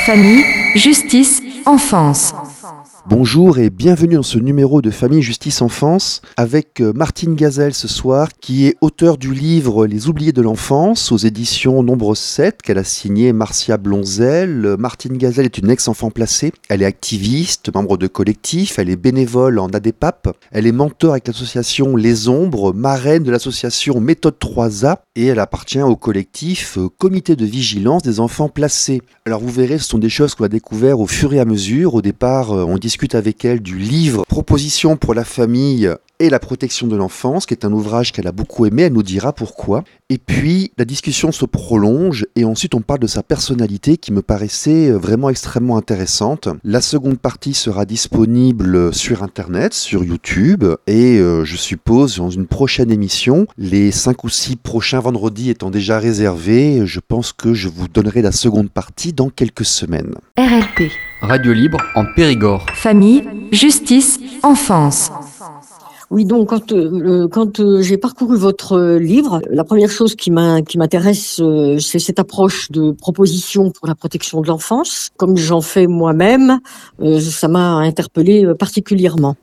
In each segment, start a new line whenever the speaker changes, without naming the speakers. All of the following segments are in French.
Famille, justice, enfance.
Bonjour et bienvenue dans ce numéro de Famille, Justice, Enfance avec Martine Gazelle ce soir qui est auteure du livre Les oubliés de l'enfance aux éditions Nombre 7 qu'elle a signé Marcia Blonzel. Martine Gazelle est une ex-enfant placée, elle est activiste, membre de collectif, elle est bénévole en ADEPAP, elle est mentor avec l'association Les Ombres, marraine de l'association Méthode 3A et elle appartient au collectif Comité de vigilance des enfants placés. Alors vous verrez, ce sont des choses qu'on a découvert au fur et à mesure. Au départ, on discute avec elle du livre Propositions pour la famille et la protection de l'enfance, qui est un ouvrage qu'elle a beaucoup aimé, elle nous dira pourquoi. Et puis, la discussion se prolonge et ensuite on parle de sa personnalité qui me paraissait vraiment extrêmement intéressante. La seconde partie sera disponible sur Internet, sur YouTube et je suppose dans une prochaine émission, les 5 ou 6 prochains vendredis étant déjà réservés, je pense que je vous donnerai la seconde partie dans quelques semaines.
RLP.
Radio libre en Périgord.
Famille, justice, enfance.
Oui, donc quand j'ai parcouru votre livre, la première chose qui m'intéresse, c'est cette approche de proposition pour la protection de l'enfance. Comme j'en fais moi-même, ça m'a interpellée particulièrement.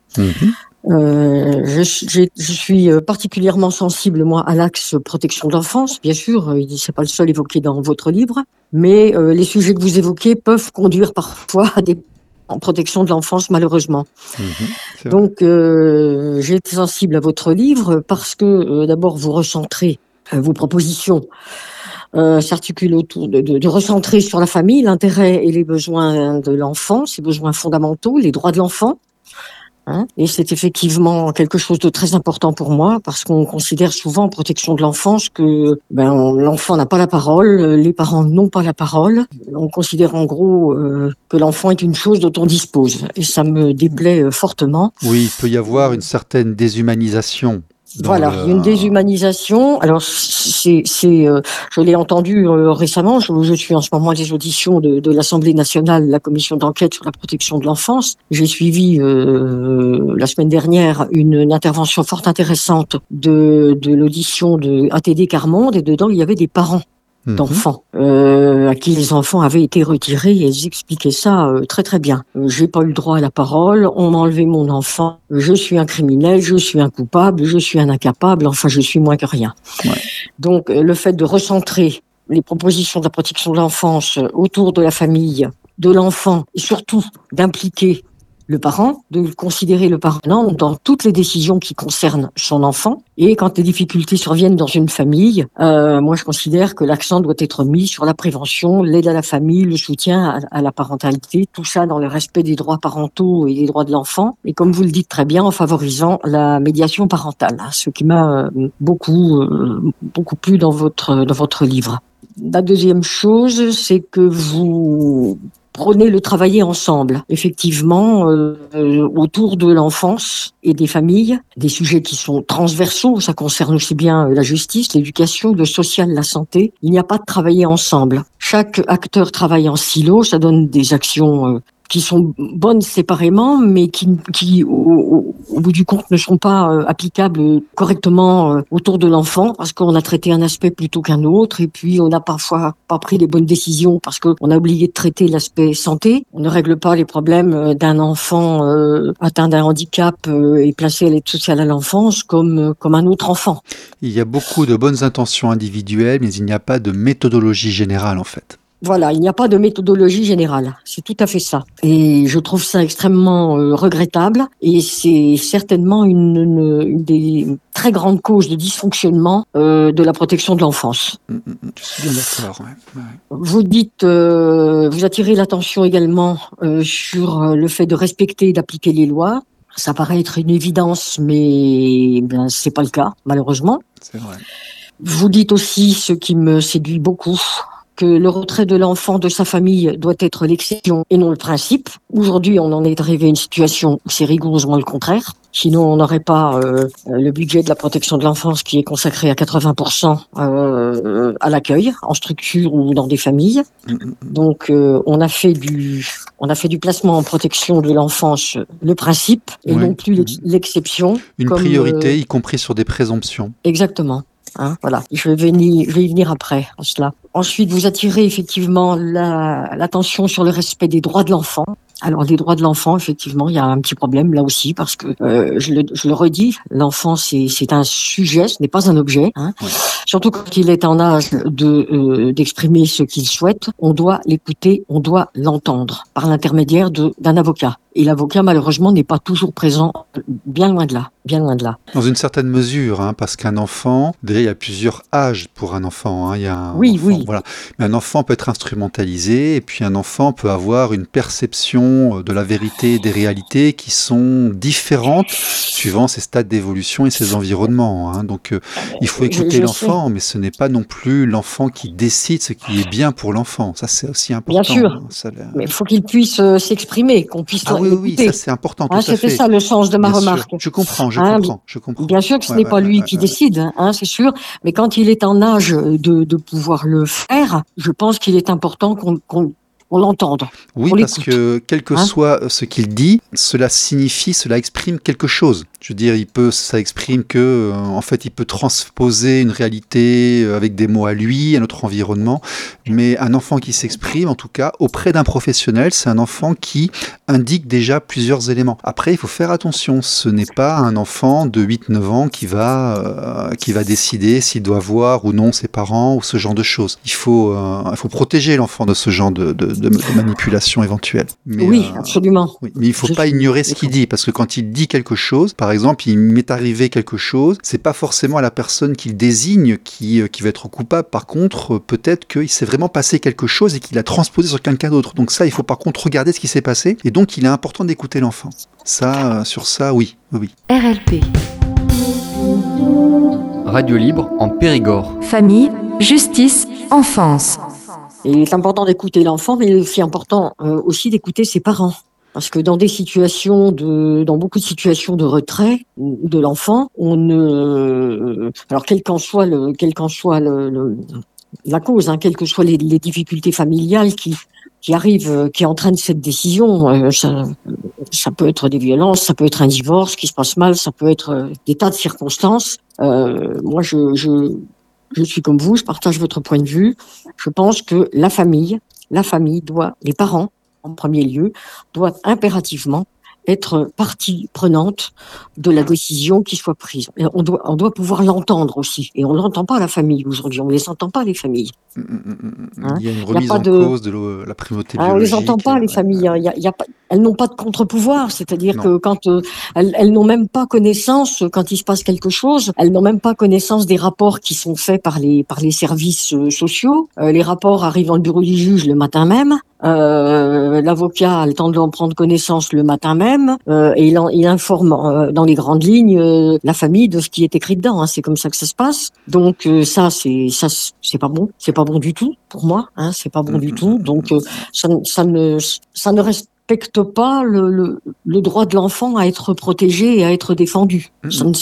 Je suis particulièrement sensible, moi, à l'axe protection de l'enfance. Bien sûr, c'est pas le seul évoqué dans votre livre, mais les sujets que vous évoquez peuvent conduire parfois à des en protection de l'enfance, malheureusement. Donc, j'ai été sensible à votre livre parce que, d'abord, vous recentrez vos propositions s'articulent autour de recentrer sur la famille, l'intérêt et les besoins de l'enfant, ses besoins fondamentaux, les droits de l'enfant. Et c'est effectivement quelque chose de très important pour moi parce qu'on considère souvent en protection de l'enfance que l'enfant n'a pas la parole, les parents n'ont pas la parole. On considère en gros que l'enfant est une chose dont on dispose et ça me déplaît fortement.
Oui, il peut y avoir une certaine déshumanisation.
Voilà, il y a une déshumanisation. Alors, je l'ai entendu récemment. Je suis en ce moment à des auditions de l'Assemblée nationale, la commission d'enquête sur la protection de l'enfance. J'ai suivi la semaine dernière une intervention fort intéressante de l'audition de ATD Carmonde et dedans il y avait des parents d'enfants à qui les enfants avaient été retirés et ils expliquaient ça très très bien. J'ai pas eu le droit à la parole, on m'a enlevé mon enfant, je suis un criminel, je suis un coupable, je suis un incapable, enfin je suis moins que rien. Ouais. Donc le fait de recentrer les propositions de la protection de l'enfance autour de la famille, de l'enfant et surtout d'impliquer le parent, de considérer le parent dans toutes les décisions qui concernent son enfant. Et quand les difficultés surviennent dans une famille, moi je considère que l'accent doit être mis sur la prévention, l'aide à la famille, le soutien à la parentalité, tout ça dans le respect des droits parentaux et des droits de l'enfant. Et comme vous le dites très bien, en favorisant la médiation parentale, ce qui m'a beaucoup plu dans votre livre. La deuxième chose, c'est que vous prenez le travailler ensemble, effectivement, autour de l'enfance et des familles, des sujets qui sont transversaux, ça concerne aussi bien la justice, l'éducation, le social, la santé. Il n'y a pas de travailler ensemble. Chaque acteur travaille en silo, ça donne des actions qui sont bonnes séparément, mais qui au bout du compte, ne sont pas applicables correctement autour de l'enfant, parce qu'on a traité un aspect plutôt qu'un autre, et puis on n'a parfois pas pris les bonnes décisions, parce qu'on a oublié de traiter l'aspect santé. On ne règle pas les problèmes d'un enfant atteint d'un handicap et placé à l'aide sociale à l'enfance comme un autre enfant.
Il y a beaucoup de bonnes intentions individuelles, mais il n'y a pas de méthodologie générale, en fait.
Voilà, il n'y a pas de méthodologie générale, c'est tout à fait ça. Et je trouve ça extrêmement regrettable et c'est certainement une des très grandes causes de dysfonctionnement de la protection de l'enfance.
Je suis bien d'accord, ouais.
Vous dites, vous attirez l'attention également sur le fait de respecter et d'appliquer les lois. Ça paraît être une évidence, mais c'est pas le cas, malheureusement.
C'est vrai.
Vous dites aussi, ce qui me séduit beaucoup, que le retrait de l'enfant de sa famille doit être l'exception et non le principe. Aujourd'hui, on en est arrivé à une situation où c'est rigoureusement le contraire. Sinon, on n'aurait pas le budget de la protection de l'enfance qui est consacré à 80% à l'accueil, en structure ou dans des familles. Donc, on a fait du placement en protection de l'enfance le principe et non plus l'exception.
Une priorité, y compris sur des présomptions.
Exactement. Hein, voilà, je vais y venir après à cela. Ensuite, vous attirez effectivement l'attention sur le respect des droits de l'enfant. Alors, les droits de l'enfant, effectivement, il y a un petit problème là aussi parce que je le redis, l'enfant c'est un sujet, ce n'est pas un objet. Hein.
Ouais.
Surtout quand il est en âge d'exprimer ce qu'il souhaite, on doit l'écouter, on doit l'entendre par l'intermédiaire d'un avocat. Et l'avocat, malheureusement, n'est pas toujours présent, bien loin de là, bien loin de là.
Dans une certaine mesure, hein, parce qu'un enfant, déjà, il y a plusieurs âges pour un enfant. Hein. Il y a un
Oui,
enfant,
oui.
Voilà. Mais un enfant peut être instrumentalisé, et puis un enfant peut avoir une perception de la vérité et des réalités qui sont différentes suivant ses stades d'évolution et ses environnements. Hein. Donc, il faut écouter
je
l'enfant, mais ce n'est pas non plus l'enfant qui décide ce qui est bien pour l'enfant. Ça, c'est aussi important.
Bien sûr.
Hein. Ça,
Mais il faut qu'il puisse s'exprimer, qu'on puisse
oui,
l'écouter.
ça c'est important, tout à fait.
C'était ça le sens de ma
Bien
remarque.
sûr. Je comprends.
Bien sûr que ce n'est pas lui qui décide, hein, c'est sûr, mais quand il est en âge de pouvoir le faire, je pense qu'il est important qu'on l'entende.
Oui, parce que quel que soit ce qu'il dit, cela exprime quelque chose. Je veux dire, ça exprime que, en fait, il peut transposer une réalité avec des mots à lui, à notre environnement. Mais un enfant qui s'exprime, en tout cas, auprès d'un professionnel, c'est un enfant qui indique déjà plusieurs éléments. Après, il faut faire attention. Ce n'est pas un enfant de 8-9 ans qui va décider s'il doit voir ou non ses parents ou ce genre de choses. Il faut protéger l'enfant de ce genre de manipulation éventuelle. Mais,
oui, absolument.
Oui, mais il ne faut pas ignorer ce qu'il dit, parce que quand il dit quelque chose, par exemple, il m'est arrivé quelque chose, c'est pas forcément à la personne qu'il désigne qui va être coupable. Par contre, peut-être qu'il s'est vraiment passé quelque chose et qu'il a transposé sur quelqu'un d'autre. Donc ça, il faut par contre regarder ce qui s'est passé. Et donc, il est important d'écouter l'enfant. Ça, sur ça, oui.
RLP.
Radio libre en Périgord.
Famille, justice, enfance.
Et il est important d'écouter l'enfant, mais il est aussi important aussi d'écouter ses parents. Parce que dans beaucoup de situations de retrait de l'enfant, alors quelle qu'en soit la cause, hein, quelles que soient les difficultés familiales qui entraînent cette décision, ça peut être des violences, ça peut être un divorce qui se passe mal, ça peut être des tas de circonstances. Moi, je suis comme vous, je partage votre point de vue. Je pense que la famille les parents, en premier lieu, doivent impérativement être partie prenante de la décision qui soit prise. Et on doit pouvoir l'entendre aussi. Et on l'entend pas, la famille, aujourd'hui. On les entend pas, les familles.
Hein, il y a une remise en cause de la primauté biologique.
On les entend pas, les familles. Elles n'ont pas de contre-pouvoir. C'est-à-dire que quand elles n'ont même pas connaissance, quand il se passe quelque chose, elles n'ont même pas connaissance des rapports qui sont faits par les services sociaux. Les rapports arrivent dans le bureau du juge le matin même. L'avocat a le temps de en prendre connaissance le matin même et il informe dans les grandes lignes la famille de ce qui est écrit dedans. Hein. C'est comme ça que ça se passe. Donc ça c'est pas bon. C'est pas bon du tout pour moi. Hein. C'est pas bon du tout. Donc ça ne respecte pas le droit de l'enfant à être protégé et à être défendu. C'est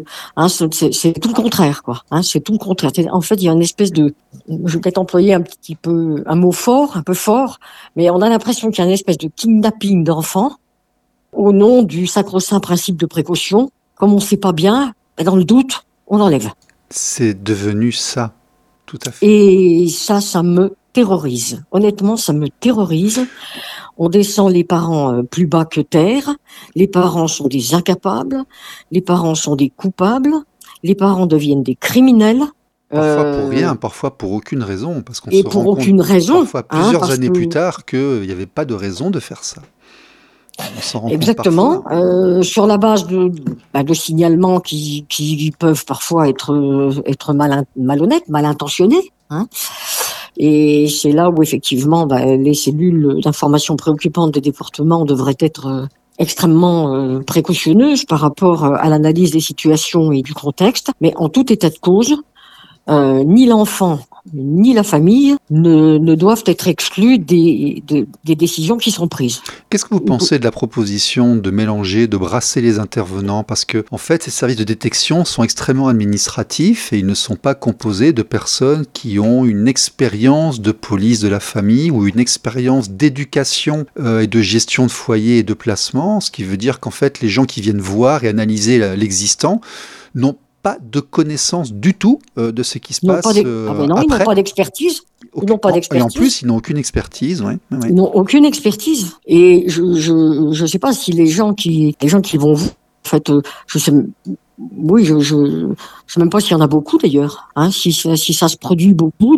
tout le contraire, quoi. Hein, c'est tout le contraire. En fait, il y a une espèce de, je vais peut-être employer un peu fort, mais on a l'impression qu'il y a une espèce de kidnapping d'enfants au nom du sacro-saint principe de précaution. Comme on sait pas bien, dans le doute, on enlève.
C'est devenu ça, tout à fait.
Et ça me terrorise. Honnêtement, ça me terrorise. On descend les parents plus bas que terre. Les parents sont des incapables. Les parents sont des coupables. Les parents deviennent des criminels.
Parfois pour rien, parfois pour aucune raison. Parce qu'on
et
se
pour
rend
aucune
compte,
raison.
Parfois plusieurs années plus tard qu'il n'y avait pas de raison de faire ça. On s'en rend
Exactement.
compte parfois.
Sur la base de signalements qui peuvent parfois être malhonnêtes, mal intentionnés. Hein. Et c'est là où effectivement les cellules d'information préoccupante des départements devraient être extrêmement précautionneuses par rapport à l'analyse des situations et du contexte. Mais en tout état de cause, ni l'enfant ni la famille ne doivent être exclus des décisions qui sont prises.
Qu'est-ce que vous pensez de la proposition de mélanger, de brasser les intervenants? Parce que, en fait, ces services de détection sont extrêmement administratifs et ils ne sont pas composés de personnes qui ont une expérience de police de la famille ou une expérience d'éducation et de gestion de foyer et de placement, ce qui veut dire qu'en fait, les gens qui viennent voir et analyser l'existant n'ont pas de connaissance du tout de ce qui se passe
Ah ben non,
après.
ils n'ont pas d'expertise. Ils n'ont pas
Et
d'expertise.
en plus, ils n'ont aucune expertise. Ouais.
Ils n'ont aucune expertise. Et je sais pas si les gens qui vont vous, en fait, je sais, oui, je sais même pas s'il y en a beaucoup d'ailleurs. Hein, si ça se produit beaucoup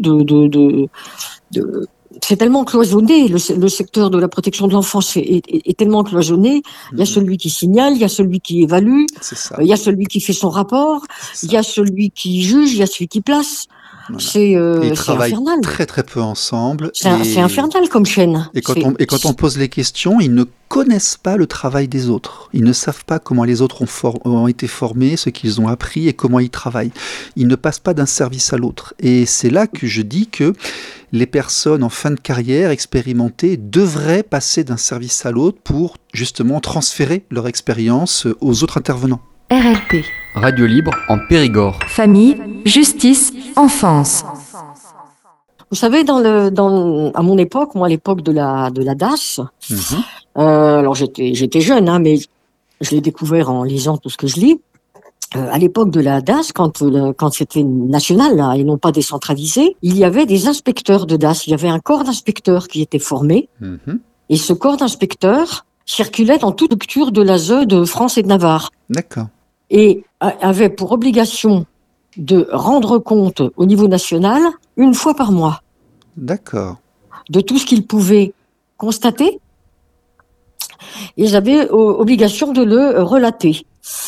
c'est tellement cloisonné, le secteur de la protection de l'enfance est tellement cloisonné. Il y a celui qui signale, il y a celui qui évalue,
C'est ça.
il y a celui qui fait son rapport,
C'est
il
ça.
y a celui qui juge, il y a celui qui place.
Voilà.
C'est
Et ils travaillent
infernal.
très très peu ensemble.
C'est infernal comme chaîne.
Et quand on pose les questions, ils ne connaissent pas le travail des autres. Ils ne savent pas comment les autres ont été formés, ce qu'ils ont appris et comment ils travaillent. Ils ne passent pas d'un service à l'autre. Et c'est là que je dis que les personnes en fin de carrière expérimentées devraient passer d'un service à l'autre pour justement transférer leur expérience aux autres intervenants.
RLP.
Radio libre en Périgord.
Famille, justice, enfance.
Vous savez, à mon époque, moi à l'époque de la DAS, alors j'étais jeune, hein, mais je l'ai découvert en lisant tout ce que je lis. À l'époque de la DAS, quand c'était national là, et non pas décentralisé, il y avait des inspecteurs de DAS. Il y avait un corps d'inspecteurs qui était formé, et ce corps d'inspecteurs circulait dans toute structure de l'ASE de France et de Navarre.
D'accord.
Et avait pour obligation de rendre compte au niveau national une fois par mois
D'accord.
de tout ce qu'ils pouvaient constater. Et ils avaient obligation de le relater.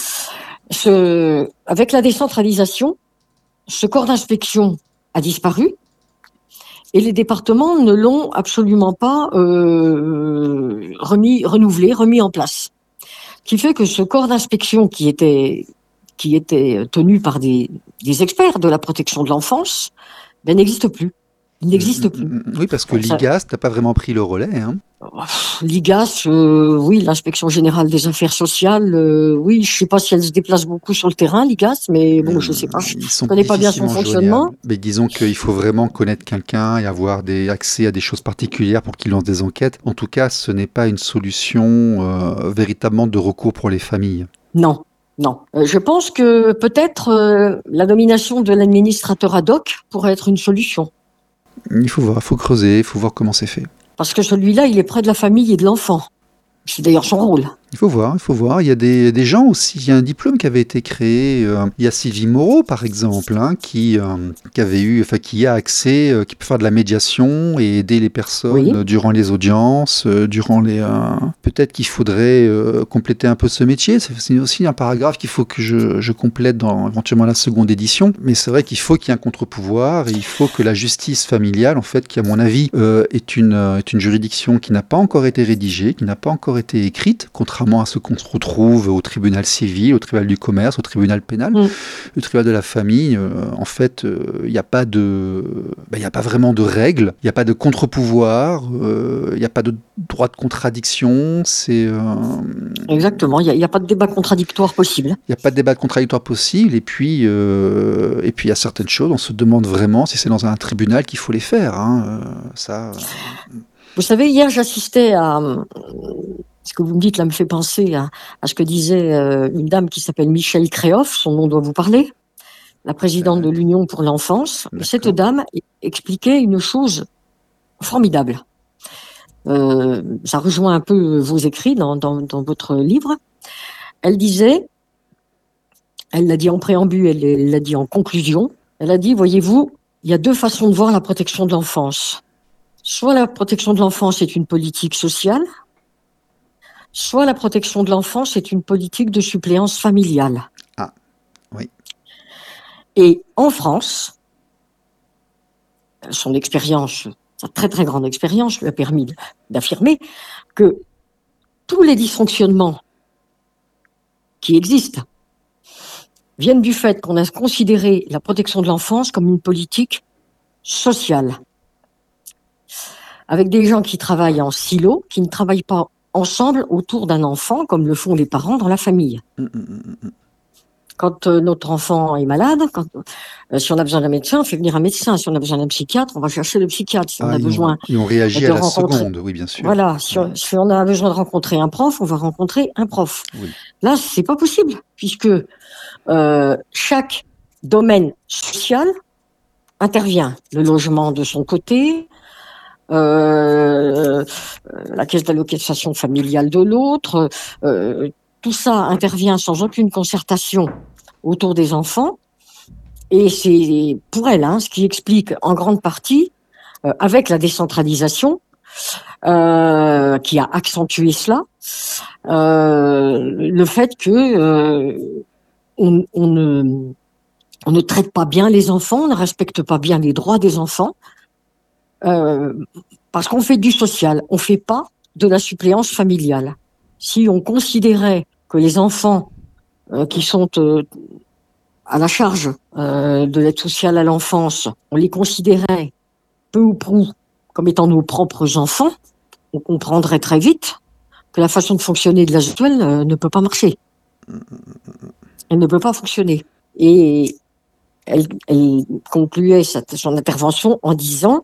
Avec la décentralisation, ce corps d'inspection a disparu et les départements ne l'ont absolument pas remis en place. Ce qui fait que ce corps d'inspection qui était tenu par des experts de la protection de l'enfance, n'existe plus. Il n'existe plus.
Oui, parce que l'IGAS n'a pas vraiment pris le relais. Hein.
L'IGAS, oui, l'inspection générale des affaires sociales, oui, je ne sais pas si elle se déplace beaucoup sur le terrain, l'IGAS, mais bon, je ne sais pas. Je ne connais pas bien son fonctionnement.
Mais disons qu'il faut vraiment connaître quelqu'un et avoir accès à des choses particulières pour qu'il lance des enquêtes. En tout cas, ce n'est pas une solution véritablement de recours pour les familles.
Non. Je pense que peut-être la nomination de l'administrateur ad hoc pourrait être une solution.
Il faut voir, il faut creuser, il faut voir comment c'est fait.
Parce que celui-là, il est près de la famille et de l'enfant. C'est d'ailleurs son rôle.
Il faut voir. Il y a des gens aussi. Il y a un diplôme qui avait été créé. Il y a Sylvie Moreau, par exemple, hein, qui a accès, qui peut faire de la médiation et aider les personnes durant les audiences, Peut-être qu'il faudrait compléter un peu ce métier. C'est aussi un paragraphe qu'il faut que je complète dans éventuellement la seconde édition. Mais c'est vrai qu'il faut qu'il y ait un contre-pouvoir et il faut que la justice familiale, en fait, qui à mon avis est une juridiction qui n'a pas encore été rédigée, qui n'a pas encore été écrite, contrairement à ce qu'on retrouve au tribunal civil, au tribunal du commerce, au tribunal pénal. Le tribunal de la famille, en fait, il n'y a pas vraiment de règles, il n'y a pas de contre-pouvoir, il n'y a pas de droit de contradiction.
Exactement, il n'y a pas de débat contradictoire possible. Il
n'y a pas de débat contradictoire possible, et puis il y a certaines choses, on se demande vraiment si c'est dans un tribunal qu'il faut les faire. Hein.
Vous savez, hier, j'assistais à... Ce que vous me dites là me fait penser à ce que disait une dame qui s'appelle Michèle Créoff, son nom doit vous parler, la présidente de l'Union pour l'enfance. Cette dame expliquait une chose formidable. Ça rejoint un peu vos écrits dans votre livre. Elle disait, elle l'a dit en préambule, elle l'a dit en conclusion, elle a dit, voyez-vous, il y a deux façons de voir la protection de l'enfance. Soit la protection de l'enfance est une politique sociale, soit la protection de l'enfance est une politique de suppléance familiale.
Ah, oui.
Et en France, son expérience, sa très très grande expérience lui a permis d'affirmer que tous les dysfonctionnements qui existent viennent du fait qu'on a considéré la protection de l'enfance comme une politique sociale. Avec des gens qui travaillent en silo, qui ne travaillent pas ensemble autour d'un enfant, comme le font les parents dans la famille. Quand notre enfant est malade, si on a besoin d'un médecin, on fait venir un médecin. Si on a besoin d'un psychiatre, on va chercher le psychiatre. Si on a besoin
et on réagit
de
à la
rencontrer...
seconde, oui, bien sûr.
Voilà, si on a besoin de rencontrer un prof, on va rencontrer un prof.
Oui.
Là, c'est pas possible, puisque chaque domaine social intervient. Le logement de son côté, la caisse d'allocation familiale de l'autre, tout ça intervient sans aucune concertation autour des enfants, et c'est pour elle ce qui explique en grande partie, avec la décentralisation, qui a accentué cela, le fait que on ne traite pas bien les enfants, on ne respecte pas bien les droits des enfants, parce qu'on fait du social, on fait pas de la suppléance familiale. Si on considérait que les enfants qui sont à la charge de l'aide sociale à l'enfance, on les considérait peu ou prou comme étant nos propres enfants, on comprendrait très vite que la façon de fonctionner de l'âge actuel ne peut pas marcher. Elle ne peut pas fonctionner. Et elle concluait son intervention en disant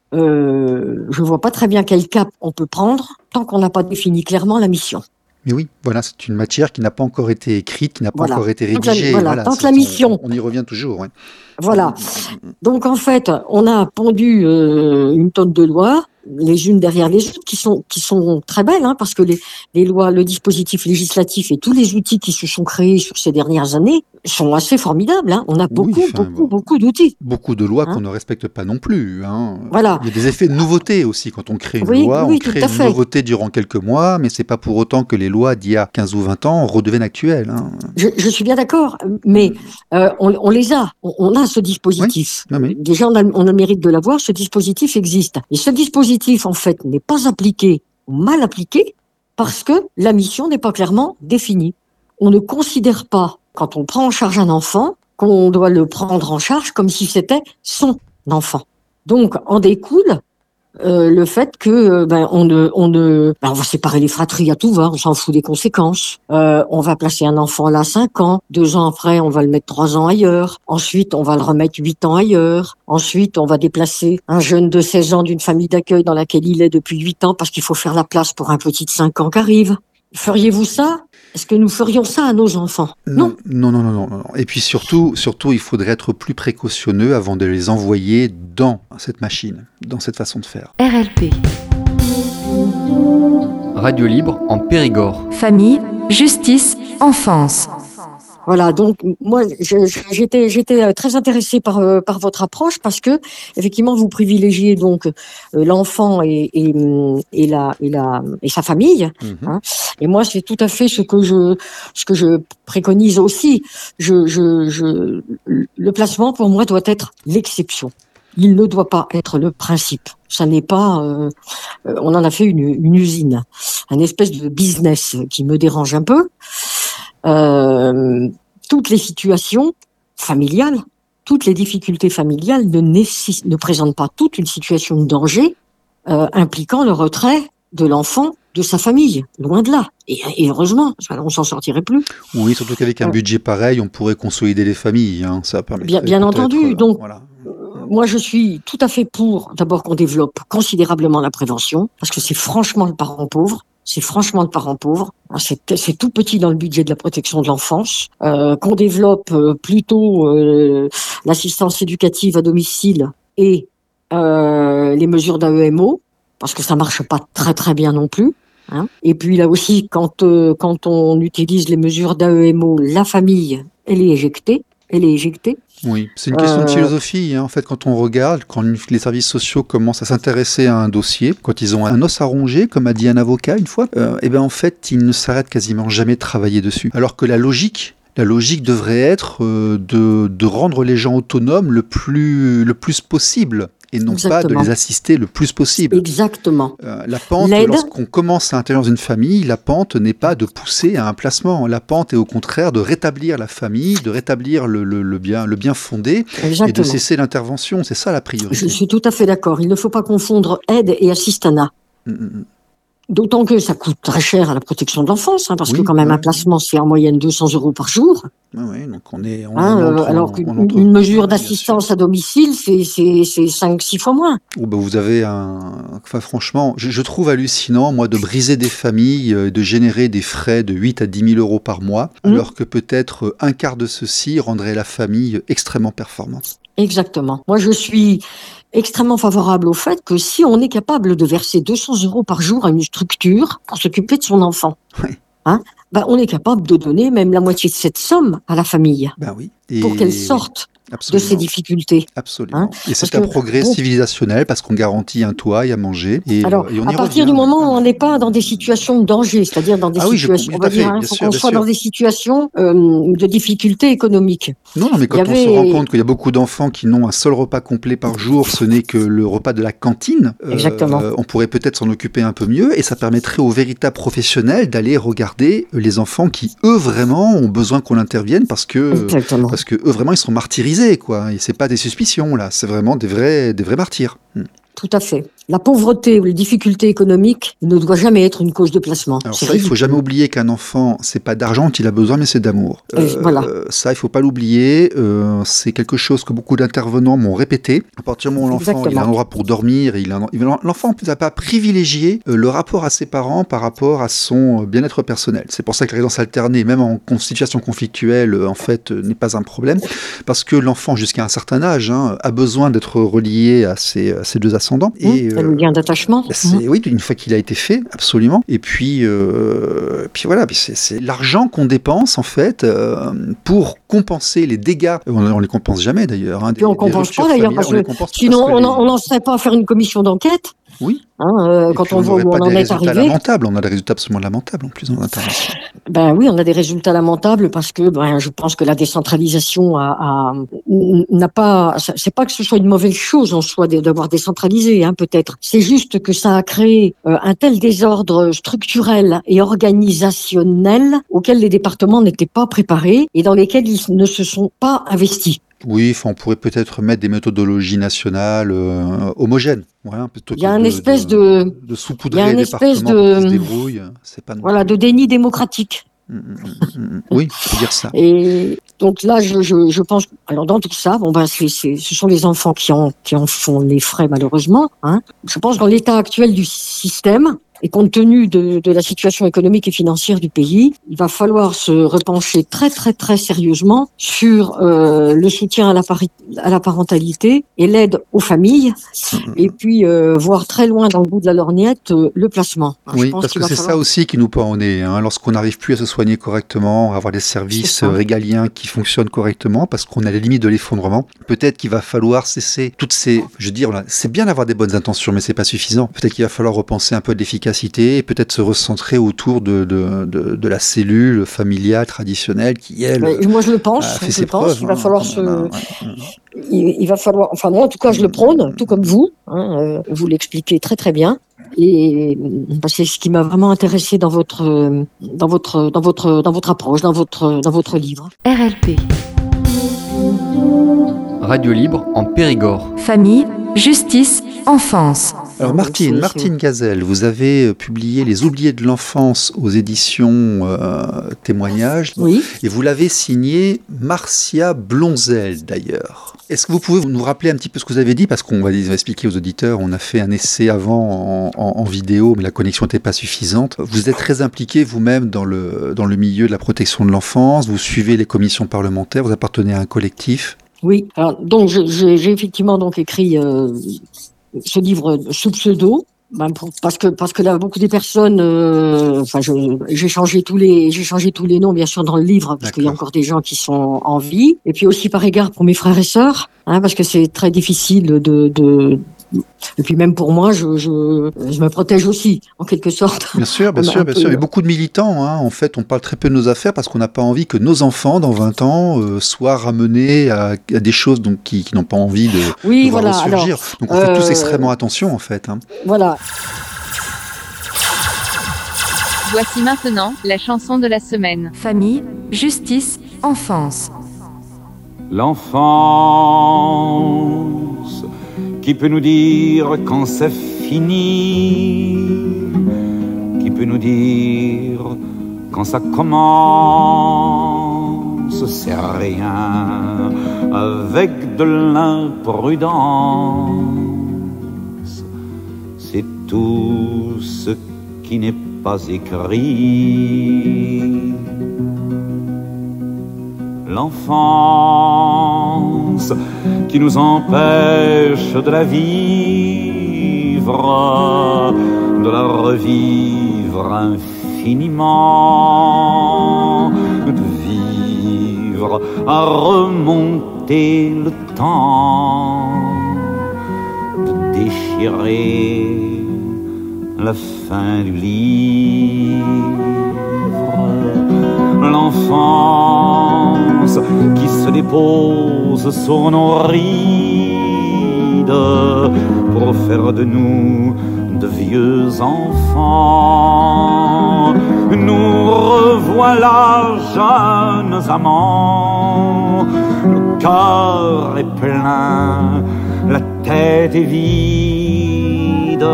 je vois pas très bien quel cap on peut prendre tant qu'on n'a pas défini clairement la mission.
Mais oui, voilà, c'est une matière qui n'a pas encore été écrite, qui n'a pas encore été rédigée.
Tant que la mission...
On y revient toujours. Ouais.
Voilà. Donc en fait, on a pondu une tonne de lois, les unes derrière les autres, qui sont très belles, parce que les lois, le dispositif législatif et tous les outils qui se sont créés sur ces dernières années sont assez formidables. On a beaucoup d'outils.
Beaucoup de lois qu'on ne respecte pas non plus.
Voilà.
Il y a des effets de nouveauté aussi quand on crée une loi. On crée une nouveauté durant quelques mois, mais c'est pas pour autant que les lois d'il y a 15 ou 20 ans redeviennent actuelles.
Je suis bien d'accord, mais on les a. On a ce dispositif.
Oui.
Déjà, on a le mérite de l'avoir. Ce dispositif existe. Et ce dispositif, en fait, n'est pas appliqué ou mal appliqué parce que la mission n'est pas clairement définie. On ne considère pas, quand on prend en charge un enfant, qu'on doit le prendre en charge comme si c'était son enfant. Donc, en découle le fait que on va séparer les fratries à tout va, on s'en fout des conséquences. On va placer un enfant là 5 ans, 2 ans après on va le mettre 3 ans ailleurs, ensuite on va le remettre 8 ans ailleurs, ensuite on va déplacer un jeune de 16 ans d'une famille d'accueil dans laquelle il est depuis 8 ans parce qu'il faut faire la place pour un petit de 5 ans qui arrive. Feriez-vous ça ? Est-ce que nous ferions ça à nos enfants ? Non.
Non. Et puis surtout, il faudrait être plus précautionneux avant de les envoyer dans cette machine, dans cette façon de faire.
RLP.
Radio libre en Périgord.
Famille, justice, enfance.
Voilà, donc moi j'étais très intéressée par votre approche parce que effectivement vous privilégiez donc l'enfant et sa famille. Et moi c'est tout à fait ce que je préconise aussi. Le placement pour moi doit être l'exception. Il ne doit pas être le principe. Ça n'est pas. On en a fait une usine, un espèce de business qui me dérange un peu. Toutes les situations familiales, toutes les difficultés familiales ne présentent pas toute une situation de danger impliquant le retrait de l'enfant de sa famille, loin de là. Et heureusement, parce qu'on s'en sortirait plus.
Oui, surtout qu'avec un budget pareil, on pourrait consolider les familles. Ça permettrait
bien entendu. Donc,
voilà.
Moi, je suis tout à fait pour, d'abord, qu'on développe considérablement la prévention, parce que c'est franchement le parent pauvre. C'est franchement le parent pauvre. C'est tout petit dans le budget de la protection de l'enfance. Qu'on développe plutôt l'assistance éducative à domicile et les mesures d'AEMO, parce que ça marche pas très très bien non plus. Et puis là aussi, quand on utilise les mesures d'AEMO, la famille, elle est éjectée.
Oui, c'est une question de philosophie. En fait, quand on regarde, quand les services sociaux commencent à s'intéresser à un dossier, quand ils ont un os à ronger, comme a dit un avocat une fois, en fait, ils ne s'arrêtent quasiment jamais de travailler dessus. Alors que la logique devrait être de rendre les gens autonomes le plus possible. Et non pas de les assister le plus possible.
Exactement.
La pente, lorsqu'on commence à l'intérieur d'une famille, la pente n'est pas de pousser à un placement. La pente est au contraire de rétablir la famille, de rétablir le bien fondé. Exactement. Et de cesser l'intervention. C'est ça la priorité.
Je suis tout à fait d'accord. Il ne faut pas confondre aide et assistanat. D'autant que ça coûte très cher à la protection de l'enfance, parce
Oui,
que quand même
ouais.
un placement, c'est en moyenne 200 € par jour.
Oui, donc on
Alors qu'une mesure d'assistance à domicile, c'est 5-6 fois moins.
Ben vous avez enfin, franchement, je trouve hallucinant, moi, de briser des familles, de générer des frais de 8 à 10 000 € par mois, alors que peut-être un quart de ceci rendrait la famille extrêmement performante.
Exactement. Moi, je suis extrêmement favorable au fait que si on est capable de verser 200 € par jour à une structure pour s'occuper de son enfant,
Oui.
On est capable de donner même la moitié de cette somme à la famille
Ben oui.
pour qu'elle sorte
Absolument.
de ces difficultés.
Absolument. Et c'est un progrès civilisationnel parce qu'on garantit un toit et à manger.
Alors,
et on
à
y
partir
revient.
du moment où on n'est pas dans des situations de danger, c'est-à-dire dans des situations, on va dire, il faut qu'on soit dans des situations de difficultés économiques.
Non, mais quand on se rend compte qu'il y a beaucoup d'enfants qui n'ont un seul repas complet par jour, ce n'est que le repas de la cantine, on pourrait peut-être s'en occuper un peu mieux et ça permettrait aux véritables professionnels d'aller regarder les enfants qui, eux, vraiment, ont besoin qu'on intervienne parce que eux, vraiment, ils sont martyrisés, quoi. Et c'est pas des suspicions, là. C'est vraiment des vrais martyrs.
Tout à fait. La pauvreté ou les difficultés économiques ne doit jamais être une cause de placement.
Alors ça, il faut jamais oublier qu'un enfant, c'est pas d'argent qu'il a besoin, mais c'est d'amour.
Voilà.
Ça, il faut pas l'oublier. C'est quelque chose que beaucoup d'intervenants m'ont répété. À partir du moment où l'enfant il a un endroit pour dormir, l'enfant n'a pas privilégié le rapport à ses parents par rapport à son bien-être personnel. C'est pour ça que la résidence alternée, même en situation conflictuelle, en fait, n'est pas un problème, parce que l'enfant, jusqu'à un certain âge, a besoin d'être relié à ses deux ascendants.
Le lien d'attachement.
Oui, une fois qu'il a été fait, absolument. Et puis voilà, c'est l'argent qu'on dépense en fait pour compenser les dégâts. On les compense jamais d'ailleurs.
On ne compense pas d'ailleurs parce que sinon on n'en serait pas à faire une commission d'enquête.
Oui.
Quand on voit où on en est arrivé.
On a des résultats absolument lamentables en plus dans l'intervention.
Oui, on a des résultats lamentables parce que je pense que la décentralisation n'a pas. C'est pas que ce soit une mauvaise chose en soi d'avoir décentralisé, peut-être. C'est juste que ça a créé un tel désordre structurel et organisationnel auquel les départements n'étaient pas préparés et dans lesquels ils ne se sont pas investis.
Oui, on pourrait peut-être mettre des méthodologies nationales homogènes.
Il y a une espèce de
saupoudrer les départements pour qu'ils se débrouillent. C'est pas
de déni démocratique.
Oui, on peut dire ça.
Et donc là, je pense. Alors dans tout ça, ce sont les enfants qui en font les frais malheureusement. Je pense que dans l'état actuel du système. Et compte tenu de la situation économique et financière du pays, il va falloir se repencher très très très sérieusement sur le soutien à la parentalité et l'aide aux familles, et puis voir très loin dans le bout de la lorgnette le placement.
Oui, parce que c'est ça aussi qui nous pend au nez. Lorsqu'on n'arrive plus à se soigner correctement, à avoir des services régaliens qui fonctionnent correctement, parce qu'on a les limites de l'effondrement, peut-être qu'il va falloir cesser toutes ces... c'est bien d'avoir des bonnes intentions, mais c'est pas suffisant. Peut-être qu'il va falloir repenser un peu d'efficacité et peut-être se recentrer autour de la cellule familiale traditionnelle qui, elle,
moi je le pense,
fait ses preuves.
Il va falloir il va falloir, enfin moi en tout cas je le prône, tout comme vous, vous l'expliquez très très bien. Et c'est ce qui m'a vraiment intéressé dans votre approche, dans votre livre.
RLP.
Radio Libre en Périgord.
Famille, justice, enfance.
Alors Martine Gazelle, vous avez publié Les Oubliés de l'enfance aux éditions Témoignages,
oui.
Et vous l'avez signé Marcia Blonzel d'ailleurs. Est-ce que vous pouvez nous rappeler un petit peu ce que vous avez dit, parce qu'on va expliquer aux auditeurs, on a fait un essai avant en vidéo, mais la connexion n'était pas suffisante. Vous êtes très impliqué vous-même dans le milieu de la protection de l'enfance, vous suivez les commissions parlementaires, vous appartenez à un collectif.
Oui, alors donc j'ai effectivement écrit ce livre sous pseudo, parce que là beaucoup des personnes, j'ai changé tous les noms bien sûr dans le livre, parce qu'il y a encore des gens qui sont en vie, et puis aussi par égard pour mes frères et sœurs, parce que c'est très difficile et puis même pour moi, je me protège aussi, en quelque sorte.
Bien sûr. Il y a beaucoup de militants, en fait, on parle très peu de nos affaires parce qu'on n'a pas envie que nos enfants, dans 20 ans, soient ramenés à des choses qui n'ont pas envie de voir ressurgir. Donc on fait tous extrêmement attention, en fait.
Voilà.
Voici maintenant la chanson de la semaine.
Famille, justice, enfance.
L'enfance, qui peut nous dire quand c'est fini? nous dire quand ça commence, c'est rien avec de l'imprudence. C'est tout ce qui n'est pas écrit. L'enfance qui nous empêche de la vivre, de la revivre infiniment, de vivre à remonter le temps, de déchirer la fin du livre. L'enfance qui se dépose sur nos rides pour faire de nous de vieux enfants. Nous revoilà jeunes amants, le cœur est plein, la tête est vide.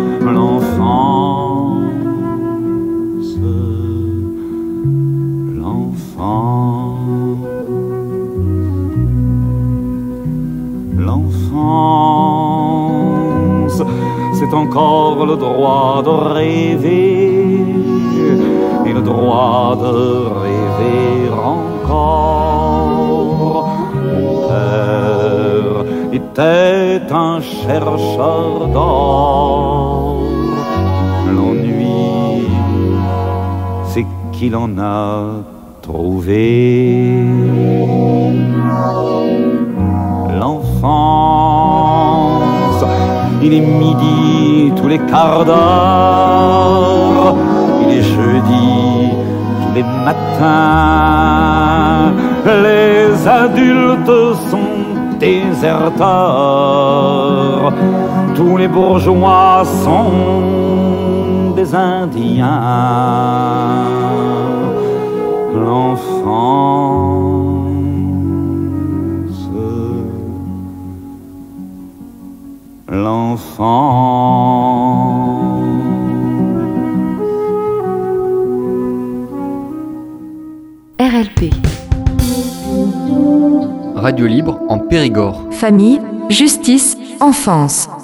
L'enfance, c'est encore le droit de rêver, et le droit de rêver encore. Mon père était un chercheur d'or. L'ennui, c'est qu'il en a trouvé. L'enfance, il est midi tous les quarts d'heure, il est jeudi tous les matins. Les adultes sont déserteurs, tous les bourgeois sont des Indiens. L'enfant.
RLP.
Radio libre en Périgord.
Famille, justice, enfance.